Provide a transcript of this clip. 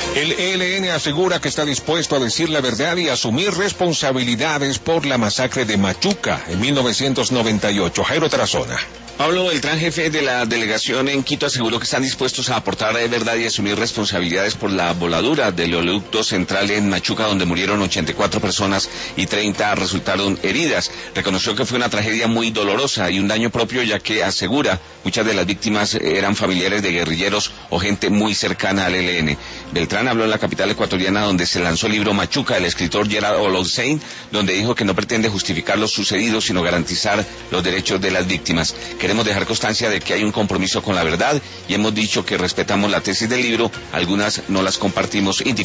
El ELN asegura que está dispuesto a decir la verdad y asumir responsabilidades por la masacre de Machuca en 1998. Jairo Tarazona. Pablo Beltrán, jefe de la delegación en Quito, aseguró que están dispuestos a aportar verdad y asumir responsabilidades por la voladura del oleoducto central en Machuca, donde murieron 84 personas y 30 resultaron heridas. Reconoció que fue una tragedia muy dolorosa y un daño propio, ya que asegura muchas de las víctimas eran familiares de guerrilleros o gente muy cercana al ELN. Beltrán habló en la capital ecuatoriana, donde se lanzó el libro Machuca, del escritor Gerard Olonstein, donde dijo que no pretende justificar lo sucedido, sino garantizar los derechos de las víctimas. Queremos dejar constancia de que hay un compromiso con la verdad y hemos dicho que respetamos la tesis del libro, algunas no las compartimos, indicó.